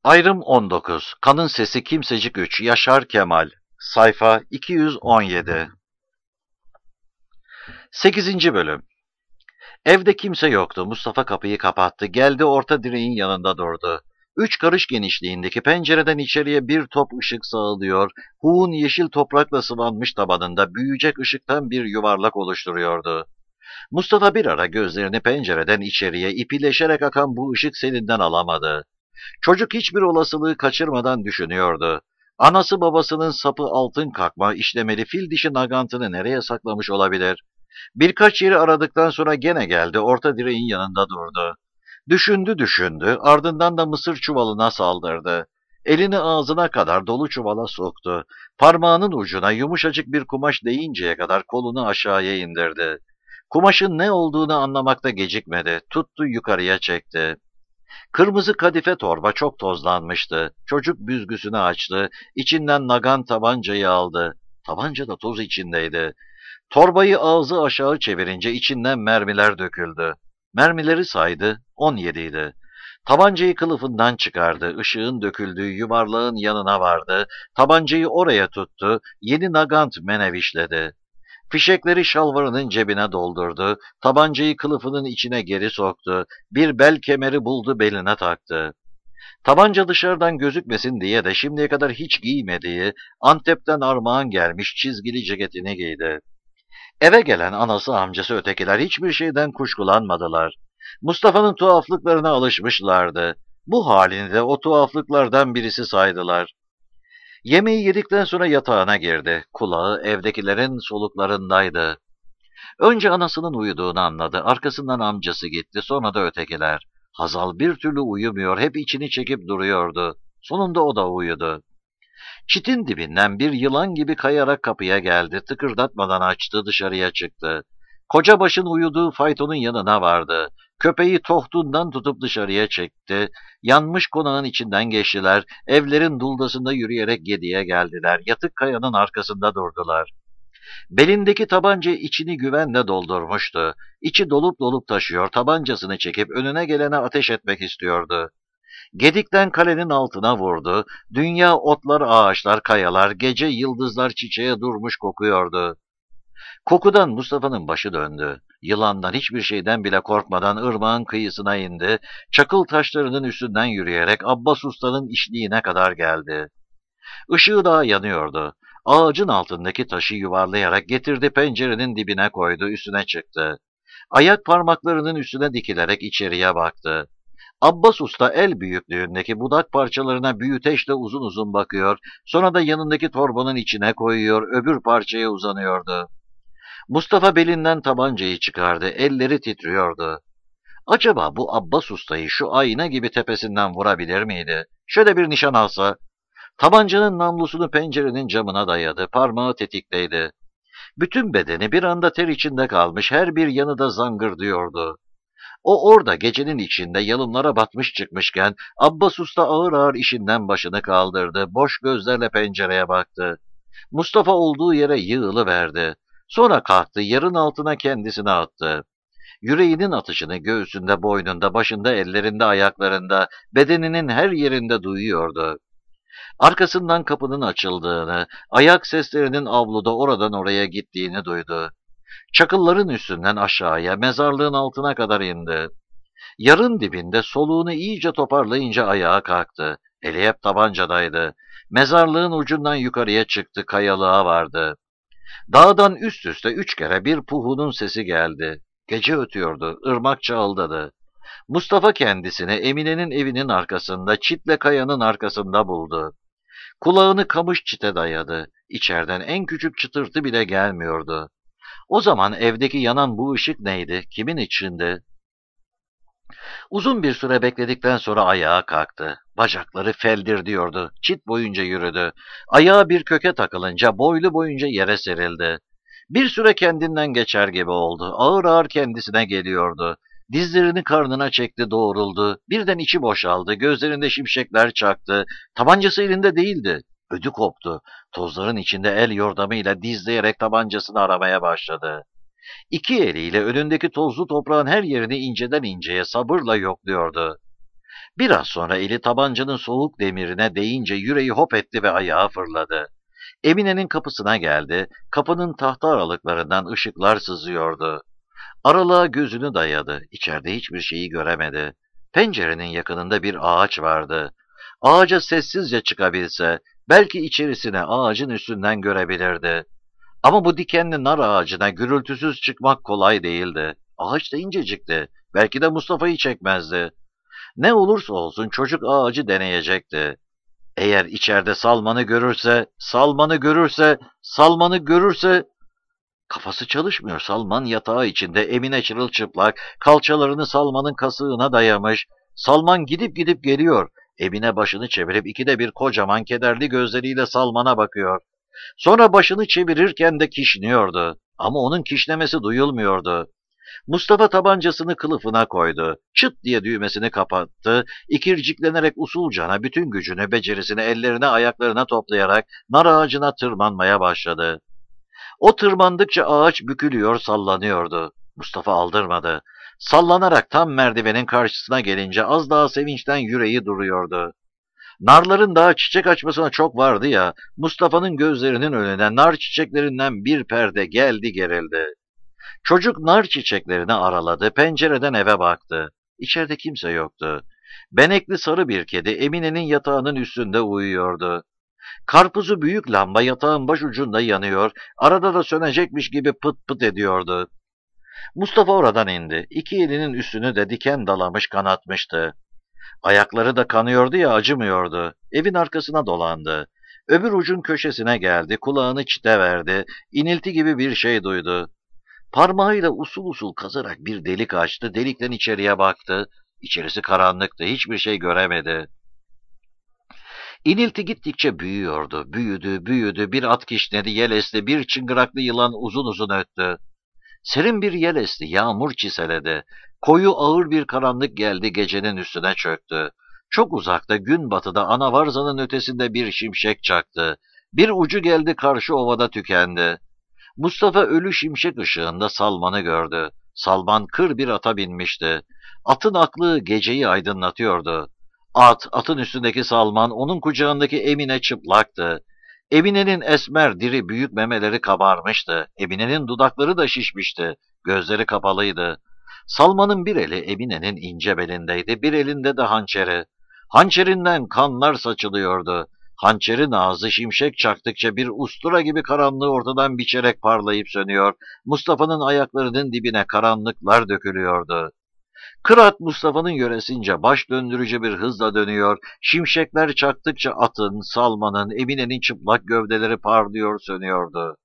Ayrım 19. Kanın Sesi Kimsecik 3. Yaşar Kemal. Sayfa 217. 8. Bölüm. Evde kimse yoktu. Mustafa kapıyı kapattı. Geldi, orta direğin yanında durdu. 3 karış genişliğindeki pencereden içeriye bir top ışık sağılıyor. Huğun yeşil toprakla sıvanmış tabanında büyüyecek ışıktan bir yuvarlak oluşturuyordu. Mustafa bir ara gözlerini pencereden içeriye ipileşerek akan bu ışık selinden alamadı. Çocuk hiçbir olasılığı kaçırmadan düşünüyordu. Anası babasının sapı altın kakma işlemeli fil dişi nagantını nereye saklamış olabilir? Birkaç yeri aradıktan sonra gene geldi, orta direğin yanında durdu. Düşündü düşündü, ardından da mısır çuvalına saldırdı. Elini ağzına kadar dolu çuvala soktu. Parmağının ucuna yumuşacık bir kumaş değinceye kadar kolunu aşağıya indirdi. Kumaşın ne olduğunu anlamakta gecikmedi. Tuttu, yukarıya çekti. Kırmızı kadife torba çok tozlanmıştı. Çocuk büzgüsünü açtı. İçinden nagan tabancayı aldı. Tabanca da toz içindeydi. Torbayı ağzı aşağı çevirince içinden mermiler döküldü. Mermileri saydı, 17 idi. Tabancayı kılıfından çıkardı. Işığın döküldüğü yuvarlağın yanına vardı. Tabancayı oraya tuttu. Yeni nagant menevişledi. Fişekleri şalvarının cebine doldurdu. Tabancayı kılıfının içine geri soktu. Bir bel kemeri buldu, beline taktı. Tabanca dışarıdan gözükmesin diye de şimdiye kadar hiç giymediği, Antep'ten armağan gelmiş çizgili ceketini giydi. Eve gelen anası, amcası, ötekiler hiçbir şeyden kuşkulanmadılar. Mustafa'nın tuhaflıklarına alışmışlardı. Bu halini de o tuhaflıklardan birisi saydılar. Yemeği yedikten sonra yatağına girdi. Kulağı evdekilerin soluklarındaydı. Önce anasının uyuduğunu anladı. Arkasından amcası gitti. Sonra da ötekiler. Hazal bir türlü uyumuyor. Hep içini çekip duruyordu. Sonunda o da uyudu. Çitin dibinden bir yılan gibi kayarak kapıya geldi. Tıkırdatmadan açtı, dışarıya çıktı. Kocabaş'ın uyuduğu faytonun yanına vardı. Köpeği tohtundan tutup dışarıya çekti. Yanmış konağın içinden geçtiler. Evlerin duldasında yürüyerek Gedi'ye geldiler. Yatık kayanın arkasında durdular. Belindeki tabanca içini güvenle doldurmuştu. İçi dolup dolup taşıyor, tabancasını çekip önüne gelene ateş etmek istiyordu. Gedikten kalenin altına vurdu. Dünya otlar, ağaçlar, kayalar, gece yıldızlar çiçeğe durmuş kokuyordu. Kokudan Mustafa'nın başı döndü. Yılandan, hiçbir şeyden bile korkmadan ırmağın kıyısına indi. Çakıl taşlarının üstünden yürüyerek Abbas Usta'nın işliğine kadar geldi. Işığı daha yanıyordu. Ağacın altındaki taşı yuvarlayarak getirdi, pencerenin dibine koydu, üstüne çıktı. Ayak parmaklarının üstüne dikilerek içeriye baktı. Abbas Usta el büyüklüğündeki budak parçalarına büyüteçle uzun uzun bakıyor, sonra da yanındaki torbanın içine koyuyor, öbür parçaya uzanıyordu. Mustafa belinden tabancayı çıkardı, elleri titriyordu. Acaba bu Abbas Usta'yı şu ayna gibi tepesinden vurabilir miydi? Şöyle bir nişan alsa. Tabancanın namlusunu pencerenin camına dayadı, parmağı tetikteydi. Bütün bedeni bir anda ter içinde kalmış, her bir yanı da zangırdıyordu. O orada gecenin içinde yalımlara batmış çıkmışken Abbas Usta ağır ağır işinden başını kaldırdı, boş gözlerle pencereye baktı. Mustafa olduğu yere yığılıverdi. Sonra kalktı, yarın altına kendisini attı. Yüreğinin atışını göğsünde, boynunda, başında, ellerinde, ayaklarında, bedeninin her yerinde duyuyordu. Arkasından kapının açıldığını, ayak seslerinin avluda oradan oraya gittiğini duydu. Çakılların üstünden aşağıya, mezarlığın altına kadar indi. Yarın dibinde soluğunu iyice toparlayınca ayağa kalktı. Eli hep tabancadaydı. Mezarlığın ucundan yukarıya çıktı, kayalığa vardı. Dağdan üst üste 3 kere bir puhunun sesi geldi. Gece ötüyordu, ırmak çağıldadı. Mustafa kendisini Emine'nin evinin arkasında, çitle kayanın arkasında buldu. Kulağını kamış çite dayadı. İçeriden en küçük çıtırtı bile gelmiyordu. O zaman evdeki yanan bu ışık neydi? Kimin içindi? Uzun bir süre bekledikten sonra ayağa kalktı. Bacakları feldir diyordu. Çit boyunca yürüdü. Ayağı bir köke takılınca boylu boyunca yere serildi. Bir süre kendinden geçer gibi oldu. Ağır ağır kendisine geliyordu. Dizlerini karnına çekti, doğruldu. Birden içi boşaldı. Gözlerinde şimşekler çaktı. Tabancası elinde değildi. Ödü koptu. Tozların içinde el yordamıyla dizleyerek tabancasını aramaya başladı. 2 eliyle önündeki tozlu toprağın her yerini inceden inceye sabırla yokluyordu. Biraz sonra eli tabancanın soğuk demirine değince yüreği hop etti ve ayağa fırladı. Emine'nin kapısına geldi. Kapının tahta aralıklarından ışıklar sızıyordu. Aralığa gözünü dayadı. İçeride hiçbir şeyi göremedi. Pencerenin yakınında bir ağaç vardı. Ağaca sessizce çıkabilse, belki içerisine ağacın üstünden görebilirdi. Ama bu dikenli nar ağacına gürültüsüz çıkmak kolay değildi. Ağaç da incecikti. Belki de Mustafa'yı çekmezdi. Ne olursa olsun çocuk ağacı deneyecekti. Eğer içeride Salman'ı görürse, Salman'ı görürse, Salman'ı görürse... Kafası çalışmıyor. Salman yatağı içinde, Emine çırılçıplak, kalçalarını Salman'ın kasığına dayamış. Salman gidip gidip geliyor. Emine başını çevirip ikide bir kocaman kederli gözleriyle Salman'a bakıyor. Sonra başını çevirirken de kişniyordu. Ama onun kişnemesi duyulmuyordu. Mustafa tabancasını kılıfına koydu. Çıt diye düğmesini kapattı. İkirciklenerek usulcana bütün gücünü, becerisini ellerine ayaklarına toplayarak nar ağacına tırmanmaya başladı. O tırmandıkça ağaç bükülüyor, sallanıyordu. Mustafa aldırmadı. Sallanarak tam merdivenin karşısına gelince az daha sevinçten yüreği duruyordu. Narların daha çiçek açmasına çok vardı ya, Mustafa'nın gözlerinin önüne nar çiçeklerinden bir perde geldi gerildi. Çocuk nar çiçeklerini araladı, pencereden eve baktı. İçeride kimse yoktu. Benekli sarı bir kedi Emine'nin yatağının üstünde uyuyordu. Karpuzu büyük lamba yatağın baş ucunda yanıyor, arada da sönecekmiş gibi pıt pıt ediyordu. Mustafa oradan indi. İki elinin üstünü de diken dalamış kanatmıştı. Ayakları da kanıyordu ya, acımıyordu. Evin arkasına dolandı. Öbür ucun köşesine geldi, kulağını çite verdi, inilti gibi bir şey duydu. Parmağıyla usul usul kazarak bir delik açtı, delikten içeriye baktı. İçerisi karanlıktı, hiçbir şey göremedi. İnilti gittikçe büyüyordu, büyüdü, büyüdü, bir at kişnedi, yel esti, bir çıngıraklı yılan uzun uzun öttü. Serin bir yel esti, yağmur çiseledi. Koyu ağır bir karanlık geldi, gecenin üstüne çöktü. Çok uzakta, gün batıda, Anavarza'nın ötesinde bir şimşek çaktı. Bir ucu geldi, karşı ovada tükendi. Mustafa ölü şimşek ışığında Salman'ı gördü. Salman kır bir ata binmişti. Atın aklı geceyi aydınlatıyordu. Atın üstündeki Salman, onun kucağındaki Emine çıplaktı. Emine'nin esmer, diri, büyük memeleri kabarmıştı. Emine'nin dudakları da şişmişti. Gözleri kapalıydı. Salman'ın bir eli Emine'nin ince belindeydi, bir elinde de hançeri. Hançerinden kanlar saçılıyordu. Hançerin ağzı şimşek çaktıkça bir ustura gibi karanlığı ortadan biçerek parlayıp sönüyor. Mustafa'nın ayaklarının dibine karanlıklar dökülüyordu. Kırat Mustafa'nın yöresince baş döndürücü bir hızla dönüyor. Şimşekler çaktıkça atın, Salman'ın, Emine'nin çıplak gövdeleri parlıyor, sönüyordu.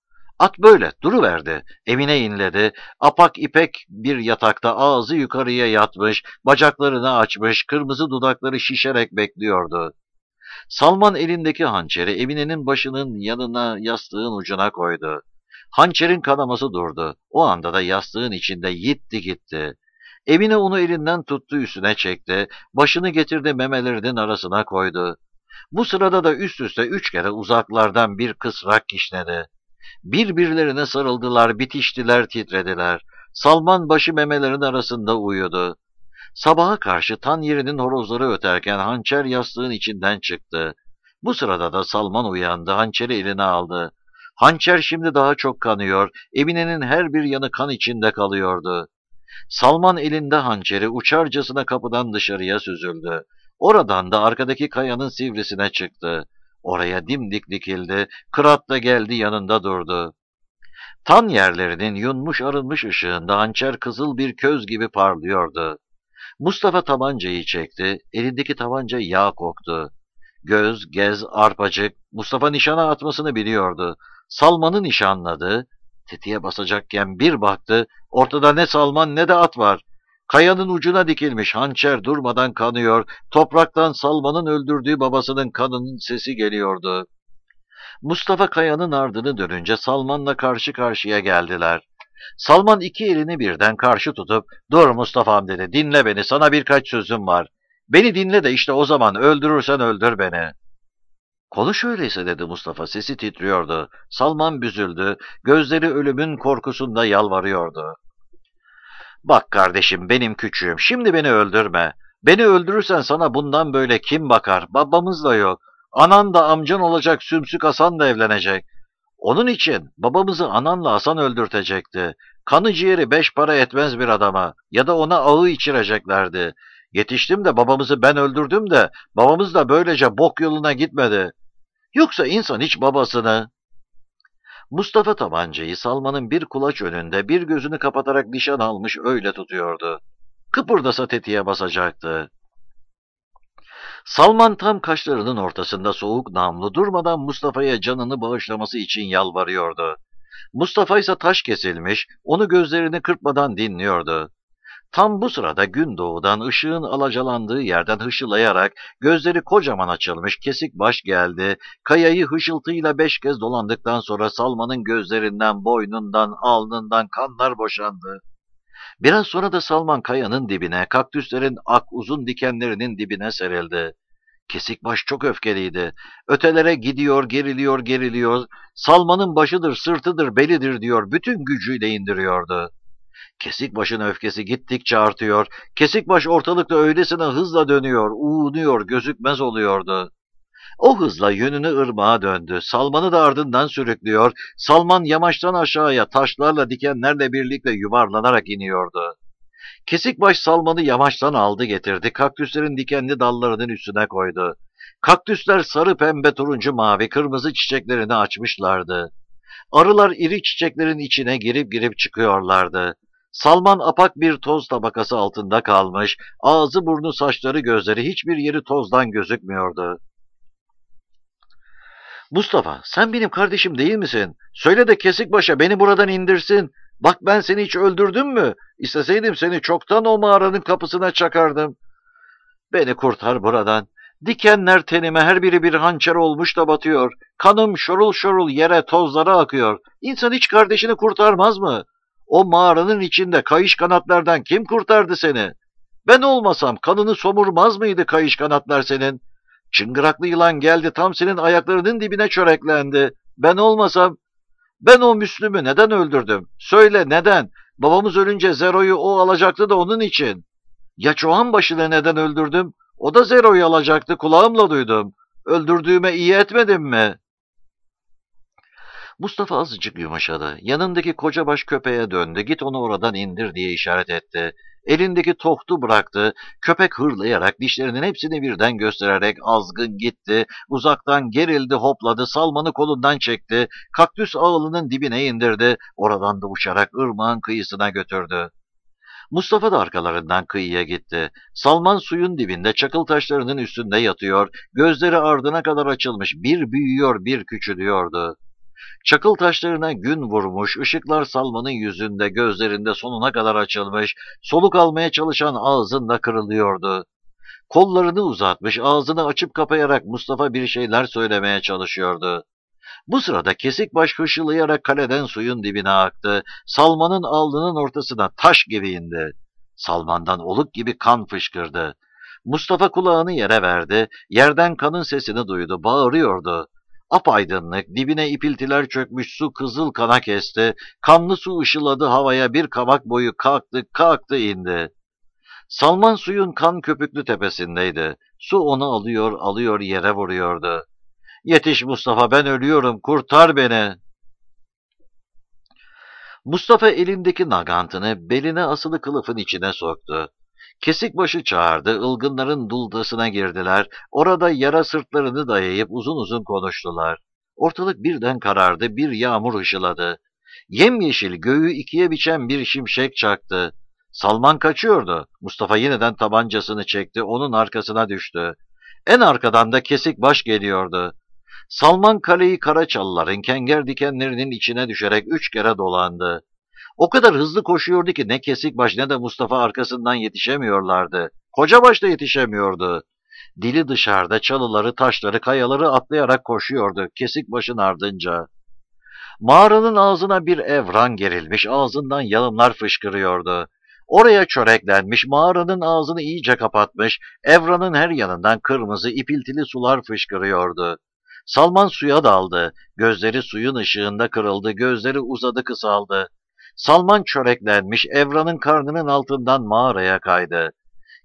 At böyle duruverdi. Emine inledi. Apak ipek bir yatakta ağzı yukarıya yatmış, bacaklarını açmış, kırmızı dudakları şişerek bekliyordu. Salman elindeki hançeri Emine'nin başının yanına, yastığın ucuna koydu. Hançerin kanaması durdu. O anda da yastığın içinde yitti gitti. Emine onu elinden tuttu, üstüne çekti. Başını getirdi, memelerinin arasına koydu. Bu sırada da üst üste 3 kere uzaklardan bir kısrak kişnedi. Birbirlerine sarıldılar, bitiştiler, titrediler. Salman başı memelerin arasında uyudu. Sabaha karşı tan yerinin horozları öterken hançer yastığın içinden çıktı. Bu sırada da Salman uyandı, hançeri eline aldı. Hançer şimdi daha çok kanıyor, Emine'nin her bir yanı kan içinde kalıyordu. Salman elinde hançeri uçarcasına kapıdan dışarıya süzüldü. Oradan da arkadaki kayanın sivrisine çıktı. Oraya dimdik dikildi, Kırat da geldi, yanında durdu. Tan yerlerinin yunmuş arınmış ışığında hançer kızıl bir köz gibi parlıyordu. Mustafa tabancayı çekti, elindeki tabanca yağ koktu. Göz, gez, arpacık, Mustafa nişana atmasını biliyordu. Salman'ı nişanladı. Tetiğe basacakken bir baktı, ortada ne Salman ne de at var. Kayanın ucuna dikilmiş hançer durmadan kanıyor, topraktan Salman'ın öldürdüğü babasının kanının sesi geliyordu. Mustafa kayanın ardını dönünce Salman'la karşı karşıya geldiler. Salman iki elini birden karşı tutup, "Dur Mustafa'm," dedi, "dinle beni, sana birkaç sözüm var. Beni dinle de işte o zaman öldürürsen öldür beni." "Konuş öyleyse," dedi Mustafa, sesi titriyordu. Salman büzüldü, gözleri ölümün korkusunda yalvarıyordu. "Bak kardeşim, benim küçüğüm, şimdi beni öldürme. Beni öldürürsen sana bundan böyle kim bakar? Babamız da yok. Anan da amcan olacak Sümsük Hasan da evlenecek. Onun için babamızı ananla Hasan öldürtecekti. Kanı ciğeri 5 para etmez bir adama ya da ona ağı içireceklerdi. Yetiştim de babamızı ben öldürdüm de babamız da böylece bok yoluna gitmedi. Yoksa insan hiç babasını... Mustafa tabancayı Salman'ın bir kulaç önünde bir gözünü kapatarak nişan almış öyle tutuyordu. Kıpırdasa tetiğe basacaktı. Salman tam kaşlarının ortasında soğuk namlu durmadan Mustafa'ya canını bağışlaması için yalvarıyordu. Mustafa ise taş kesilmiş, onu gözlerini kırpmadan dinliyordu. Tam bu sırada gün doğudan ışığın alacalandığı yerden hışılayarak gözleri kocaman açılmış kesik baş geldi. Kayayı hışıltıyla 5 kez dolandıktan sonra Salman'ın gözlerinden, boynundan, alnından kanlar boşandı. Biraz sonra da Salman kayanın dibine, kaktüslerin ak uzun dikenlerinin dibine serildi. Kesikbaş çok öfkeliydi. Ötelere gidiyor, geriliyor, geriliyor. Salman'ın başıdır, sırtıdır, belidir diyor. Bütün gücüyle indiriyordu. Kesikbaş'ın öfkesi gittikçe artıyor. Kesikbaş ortalıkta öylesine hızla dönüyor, uğunuyor, gözükmez oluyordu. O hızla yönünü ırmağa döndü. Salman'ı da ardından sürüklüyor. Salman yamaçtan aşağıya taşlarla, dikenlerle birlikte yuvarlanarak iniyordu. Kesikbaş Salman'ı yamaçtan aldı getirdi. Kaktüslerin dikenli dallarının üstüne koydu. Kaktüsler sarı, pembe, turuncu, mavi, kırmızı çiçeklerini açmışlardı. Arılar iri çiçeklerin içine girip girip çıkıyorlardı. Salman apak bir toz tabakası altında kalmış, ağzı burnu saçları gözleri hiçbir yeri tozdan gözükmüyordu. Mustafa, sen benim kardeşim değil misin? Söyle de Kesikbaş'a beni buradan indirsin. Bak ben seni hiç öldürdüm mü? İsteseydim seni çoktan o mağaranın kapısına çakardım. Beni kurtar buradan. Dikenler tenime her biri bir hançer olmuş da batıyor. Kanım şorul şorul yere tozlara akıyor. İnsan hiç kardeşini kurtarmaz mı? O mağaranın içinde kayış kanatlardan kim kurtardı seni? Ben olmasam kanını somurmaz mıydı kayış kanatlar senin? Çıngıraklı yılan geldi tam senin ayaklarının dibine çöreklendi. Ben olmasam, ben o Müslüm'ü neden öldürdüm? Söyle neden? Babamız ölünce Zero'yu o alacaktı da onun için. Ya Çoğan başını neden öldürdüm? O da Zero'yu alacaktı, kulağımla duydum. Öldürdüğüme iyi etmedim mi? Mustafa azıcık yumuşadı. Yanındaki kocabaş köpeğe döndü. Git onu oradan indir diye işaret etti. Elindeki tohtu bıraktı. Köpek hırlayarak dişlerinin hepsini birden göstererek azgın gitti. Uzaktan gerildi, hopladı. Salman'ı kolundan çekti. Kaktüs ağılının dibine indirdi. Oradan da uçarak ırmağın kıyısına götürdü. Mustafa da arkalarından kıyıya gitti. Salman suyun dibinde çakıl taşlarının üstünde yatıyor. Gözleri ardına kadar açılmış. Bir büyüyor, bir küçülüyordu. Çakıl taşlarına gün vurmuş, ışıklar Salman'ın yüzünde, gözlerinde sonuna kadar açılmış, soluk almaya çalışan ağzında kırılıyordu. Kollarını uzatmış, ağzını açıp kapayarak Mustafa bir şeyler söylemeye çalışıyordu. Bu sırada Kesikbaş hışılayarak kaleden suyun dibine aktı. Salman'ın alnının ortasına taş gibi indi. Salman'dan oluk gibi kan fışkırdı. Mustafa kulağını yere verdi, yerden kanın sesini duydu, bağırıyordu. Apaydınlık, dibine ipiltiler çökmüş su kızıl kana kesti, kanlı su ışıladı havaya bir kavak boyu kalktı, kalktı indi. Salman suyun kan köpüklü tepesindeydi. Su onu alıyor, alıyor yere vuruyordu. Yetiş Mustafa, ben ölüyorum, kurtar beni. Mustafa elindeki nagantını beline asılı kılıfın içine soktu. Kesikbaşı çağırdı, ılgınların duldasına girdiler. Orada yara sırtlarını dayayıp uzun uzun konuştular. Ortalık birden karardı, bir yağmur ışıladı. Yemyeşil göğü ikiye biçen bir şimşek çaktı. Salman kaçıyordu. Mustafa yeniden tabancasını çekti, onun arkasına düştü. En arkadan da Kesikbaş geliyordu. Salman kaleyi Karaçalıların kenger dikenlerinin içine düşerek 3 kere dolandı. O kadar hızlı koşuyordu ki ne Kesikbaş ne de Mustafa arkasından yetişemiyorlardı. Kocabaş da yetişemiyordu. Dili dışarıda çalıları, taşları, kayaları atlayarak koşuyordu Kesikbaş'ın ardınca. Mağaranın ağzına bir evran gerilmiş, ağzından yalımlar fışkırıyordu. Oraya çöreklenmiş, mağaranın ağzını iyice kapatmış, evranın her yanından kırmızı, ipiltili sular fışkırıyordu. Salman suya daldı, gözleri suyun ışığında kırıldı, gözleri uzadı kısaldı. Salman çöreklenmiş, evranın karnının altından mağaraya kaydı.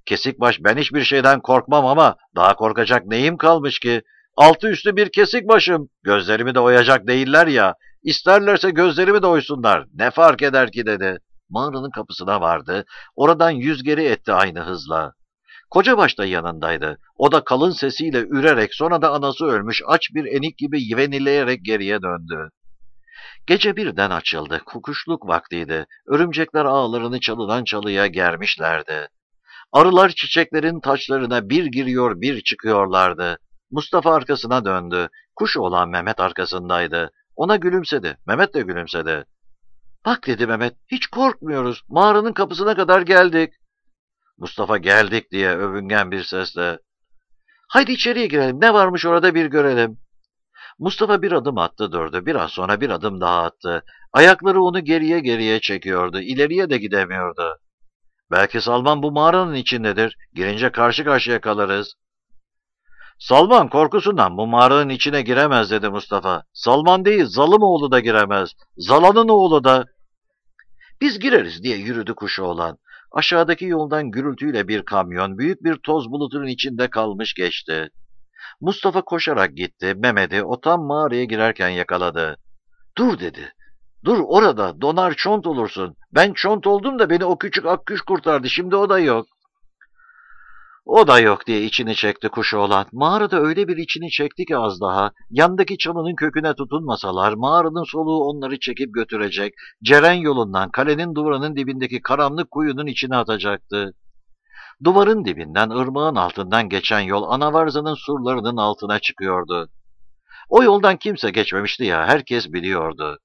Kesik baş, ben hiçbir şeyden korkmam ama daha korkacak neyim kalmış ki? Altı üstü bir kesik başım. Gözlerimi de oyacak değiller ya. İsterlerse gözlerimi de oysunlar. Ne fark eder ki dedi. Mağaranın kapısına vardı. Oradan yüz geri etti aynı hızla. Kocabaş da yanındaydı. O da kalın sesiyle ürerek sonra da anası ölmüş aç bir enik gibi yivenileyerek geriye döndü. Gece birden açıldı. Kukuşluk vaktiydi. Örümcekler ağlarını çalıdan çalıya germişlerdi. Arılar çiçeklerin taçlarına bir giriyor bir çıkıyorlardı. Mustafa arkasına döndü. Kuş olan Mehmet arkasındaydı. Ona gülümsedi. Mehmet de gülümsedi. Bak dedi Mehmet, hiç korkmuyoruz. Mağaranın kapısına kadar geldik. Mustafa geldik diye övüngen bir sesle. Haydi içeriye girelim. Ne varmış orada bir görelim. Mustafa bir adım attı durdu. Biraz sonra bir adım daha attı. Ayakları onu geriye geriye çekiyordu. İleriye de gidemiyordu. Belki Salman bu mağaranın içindedir. Girince karşı karşıya kalırız. Salman korkusundan bu mağaranın içine giremez dedi Mustafa. Salman değil, Zalımoğlu da giremez. Zalan'ın oğlu da. Biz gireriz diye yürüdü Kuşoğlan. Aşağıdaki yoldan gürültüyle bir kamyon büyük bir toz bulutunun içinde kalmış geçti. Mustafa koşarak gitti. Mehmet'i o tam mağaraya girerken yakaladı. Dur dedi. Dur orada donar çont olursun. Ben çont oldum da beni o küçük akkuş kurtardı. Şimdi o da yok. O da yok diye içini çekti Kuşoğlan. Mağarada öyle bir içini çekti ki az daha. Yandaki çalının köküne tutunmasalar mağaranın soluğu onları çekip götürecek. Ceren yolundan kalenin duvarının dibindeki karanlık kuyunun içine atacaktı. Duvarın dibinden ırmağın altından geçen yol Anavarza'nın surlarının altına çıkıyordu. O yoldan kimse geçmemişti ya, herkes biliyordu.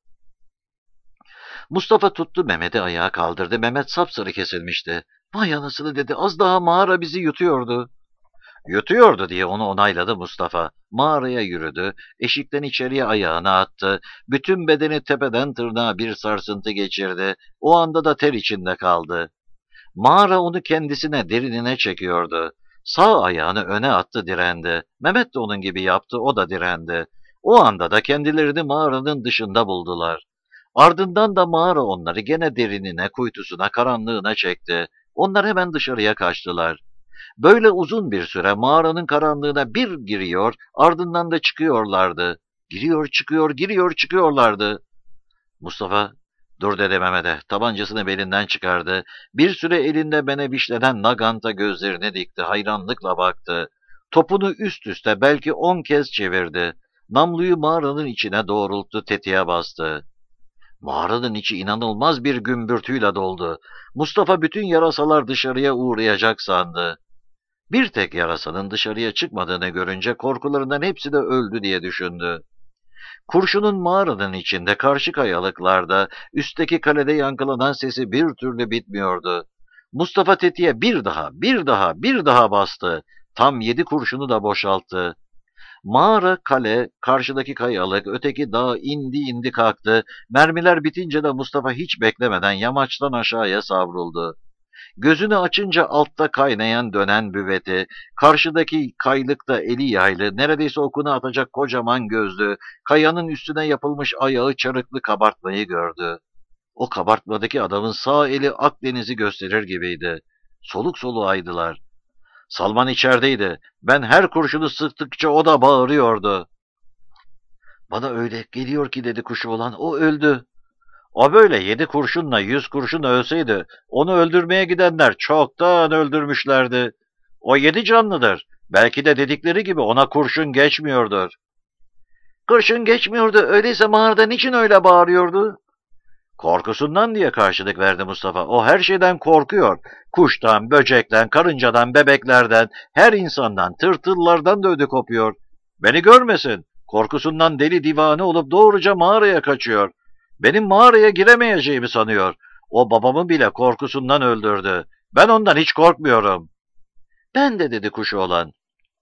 Mustafa tuttu Mehmet'i ayağa kaldırdı. Mehmet sapsarı kesilmişti. Vay anasını dedi, az daha mağara bizi yutuyordu. Yutuyordu diye onu onayladı Mustafa. Mağaraya yürüdü, eşikten içeriye ayağını attı. Bütün bedeni tepeden tırnağa bir sarsıntı geçirdi. O anda da ter içinde kaldı. Mağara onu kendisine, derinine çekiyordu. Sağ ayağını öne attı, direndi. Mehmet de onun gibi yaptı, o da direndi. O anda da kendilerini mağaranın dışında buldular. Ardından da mağara onları gene derinine, kuytusuna, karanlığına çekti. Onlar hemen dışarıya kaçtılar. Böyle uzun bir süre mağaranın karanlığına bir giriyor, ardından da çıkıyorlardı. Giriyor, çıkıyor, giriyor, çıkıyorlardı. Mustafa, dur dedi Mehmet'e. Tabancasını belinden çıkardı. Bir süre elinde benebişlenen Nagant'a gözlerini dikti. Hayranlıkla baktı. Topunu üst üste belki 10 kez çevirdi. Namluyu mağaranın içine doğrulttu, tetiğe bastı. Mağaranın içi inanılmaz bir gümbürtüyle doldu. Mustafa bütün yarasalar dışarıya uğrayacak sandı. Bir tek yarasanın dışarıya çıkmadığını görünce korkularından hepsi de öldü diye düşündü. Kurşunun mağaranın içinde karşı kayalıklarda, üstteki kalede yankılanan sesi bir türlü bitmiyordu. Mustafa tetiğe bir daha, bir daha, bir daha bastı. Tam 7 kurşunu da boşalttı. Mağara, kale, karşıdaki kayalık, öteki dağ indi indi kalktı. Mermiler bitince de Mustafa hiç beklemeden yamaçtan aşağıya savruldu. Gözünü açınca altta kaynayan dönen büveti, karşıdaki kaylıkta eli yaylı, neredeyse okunu atacak kocaman gözlü, kayanın üstüne yapılmış ayağı çarıklı kabartmayı gördü. O kabartmadaki adamın sağ eli Akdeniz'i gösterir gibiydi. Soluk soluğaydılar. Salman içerideydi. Ben her kurşunu sıktıkça o da bağırıyordu. Bana öyle geliyor ki dedi kuşu olan, o öldü. O böyle 7 kurşunla 100 kurşun ölseydi onu öldürmeye gidenler çoktan öldürmüşlerdi. O 7 canlıdır. Belki de dedikleri gibi ona kurşun geçmiyordur. Kurşun geçmiyordu. Öyleyse mağarada niçin öyle bağırıyordu? Korkusundan diye karşılık verdi Mustafa. O her şeyden korkuyor. Kuştan, böcekten, karıncadan, bebeklerden, her insandan, tırtıllardan da ödü kopuyor. Beni görmesin. Korkusundan deli divane olup doğruca mağaraya kaçıyor. Benim mağaraya giremeyeceğimi sanıyor. O babamı bile korkusundan öldürdü. Ben ondan hiç korkmuyorum. Ben de dedi kuşu olan.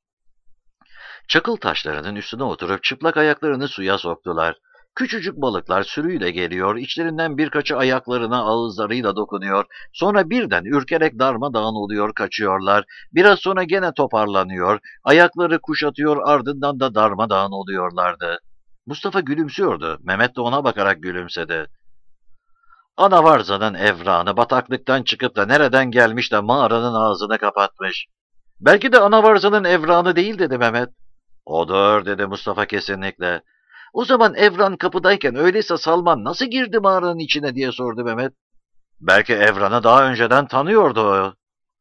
Çakıl taşlarının üstüne oturup çıplak ayaklarını suya soktular. Küçücük balıklar sürüyle geliyor, içlerinden birkaçı ayaklarına ağızlarıyla dokunuyor. Sonra birden ürkerek darmadağın oluyor, kaçıyorlar. Biraz sonra gene toparlanıyor, ayakları kuşatıyor, ardından da darmadağın oluyorlardı. Mustafa gülümsüyordu, Mehmet de ona bakarak gülümsedi. Anavarza'nın evranı bataklıktan çıkıp da nereden gelmiş de mağaranın ağzını kapatmış. Belki de Anavarza'nın evranı değil dedi Mehmet. Odur dedi Mustafa kesinlikle. O zaman evran kapıdayken öyleyse Salman nasıl girdi mağaranın içine diye sordu Mehmet. Belki evranı daha önceden tanıyordu o.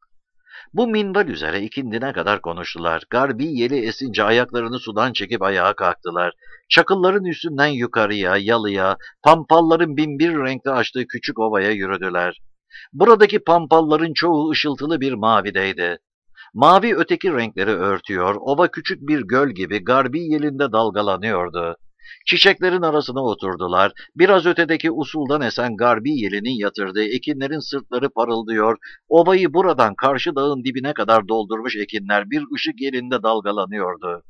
Bu minval üzere ikindine kadar konuştular. Garbi yeli esince ayaklarını sudan çekip ayağa kalktılar. Çakılların üstünden yukarıya, yalıya, pampalların binbir renkte açtığı küçük ovaya yürüdüler. Buradaki pampalların çoğu ışıltılı bir mavideydi. Mavi öteki renkleri örtüyor, ova küçük bir göl gibi garbi yelinde dalgalanıyordu. Çiçeklerin arasına oturdular. Biraz ötedeki usuldan esen garbi yelinin yatırdığı ekinlerin sırtları parıldıyor. Ovayı buradan karşı dağın dibine kadar doldurmuş ekinler bir ışık yerinde dalgalanıyordu.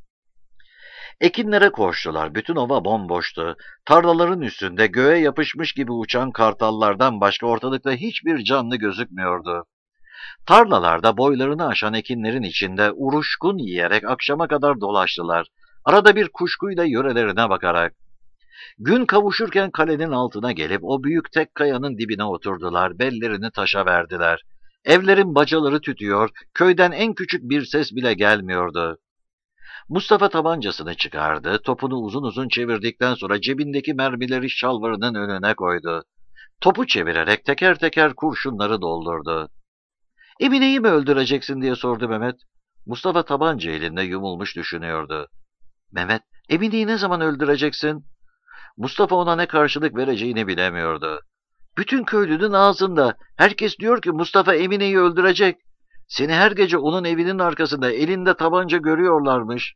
Ekinlere koştular. Bütün ova bomboştu. Tarlaların üstünde göğe yapışmış gibi uçan kartallardan başka ortalıkta hiçbir canlı gözükmüyordu. Tarlalarda boylarını aşan ekinlerin içinde uruşkun yiyerek akşama kadar dolaştılar. Arada bir kuşkuyla yörelerine bakarak. Gün kavuşurken kalenin altına gelip o büyük tek kayanın dibine oturdular, bellerini taşa verdiler. Evlerin bacaları tütüyor, köyden en küçük bir ses bile gelmiyordu. Mustafa tabancasını çıkardı, topunu uzun uzun çevirdikten sonra cebindeki mermileri şalvarının önüne koydu. Topu çevirerek teker teker kurşunları doldurdu. "Emine'yi mi öldüreceksin?" diye sordu Mehmet. Mustafa tabanca elinde yumulmuş düşünüyordu. "Mehmet, Emine'yi ne zaman öldüreceksin?" Mustafa ona ne karşılık vereceğini bilemiyordu. "Bütün köylünün ağzında. Herkes diyor ki Mustafa Emine'yi öldürecek. Seni her gece onun evinin arkasında elinde tabanca görüyorlarmış."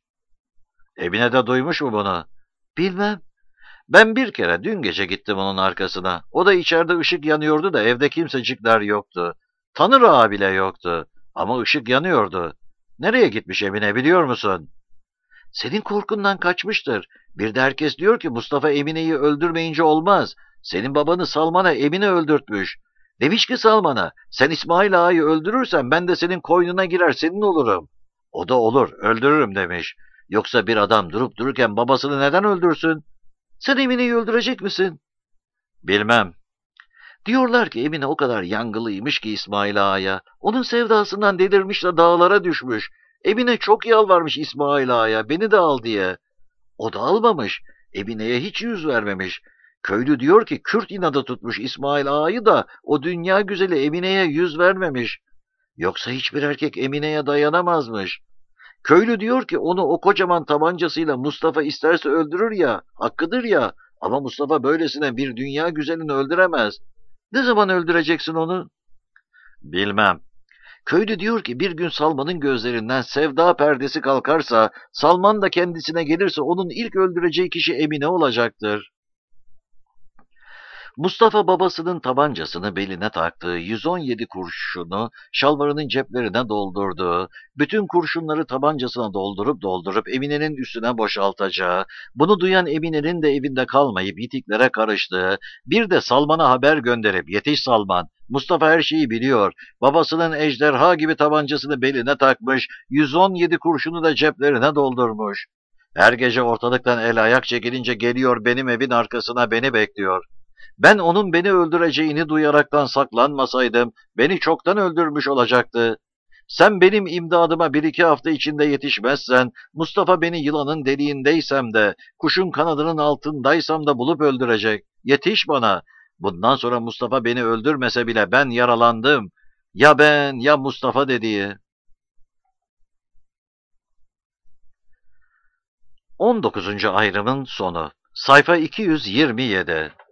"Emine de duymuş mu bunu?" "Bilmem. Ben bir kere dün gece gittim onun arkasına. O da içeride ışık yanıyordu da evde kimsecikler yoktu. Tanır ağa bile yoktu. Ama ışık yanıyordu. Nereye gitmiş Emine biliyor musun?" "Senin korkundan kaçmıştır. Bir de herkes diyor ki Mustafa Emine'yi öldürmeyince olmaz. Senin babanı Salman'a Emine öldürtmüş. Demiş ki Salman'a, sen İsmail ağayı öldürürsen ben de senin koynuna girer senin olurum. O da olur, öldürürüm demiş. Yoksa bir adam durup dururken babasını neden öldürsün? Sen Emine'yi öldürecek misin?" "Bilmem." "Diyorlar ki Emine o kadar yangılıymış ki İsmail Ağa'ya. Onun sevdasından delirmiş de dağlara düşmüş. Emine çok yalvarmış İsmail Ağa'ya beni de al diye. O da almamış. Emine'ye hiç yüz vermemiş. Köylü diyor ki Kürt inadı tutmuş İsmail Ağa'yı da o dünya güzeli Emine'ye yüz vermemiş. Yoksa hiçbir erkek Emine'ye dayanamazmış. Köylü diyor ki onu o kocaman tabancasıyla Mustafa isterse öldürür ya, hakkıdır ya. Ama Mustafa böylesine bir dünya güzelini öldüremez. Ne zaman öldüreceksin onu?" "Bilmem." "Köylü diyor ki bir gün Salman'ın gözlerinden sevda perdesi kalkarsa, Salman da kendisine gelirse onun ilk öldüreceği kişi Emine olacaktır." Mustafa babasının tabancasını beline taktığı 117 kurşunu şalvarının ceplerine doldurdu. Bütün kurşunları tabancasına doldurup Emine'nin üstüne boşaltacağı, bunu duyan Emine'nin de evinde kalmayıp yitiklere karıştığı, bir de Salman'a haber gönderip "Yetiş Salman, Mustafa her şeyi biliyor. Babasının ejderha gibi tabancasını beline takmış, 117 kurşunu da ceplerine doldurmuş. Her gece ortalıktan el ayak çekilince geliyor benim evin arkasına beni bekliyor. Ben onun beni öldüreceğini duyaraktan saklanmasaydım, beni çoktan öldürmüş olacaktı. Sen benim imdadıma bir iki hafta içinde yetişmezsen, Mustafa beni yılanın deliğindeysem de, kuşun kanadının altındaysam da bulup öldürecek. Yetiş bana. Bundan sonra Mustafa beni öldürmese bile ben yaralandım. Ya ben ya Mustafa" dediği. 19. ayrımın sonu. Sayfa 227.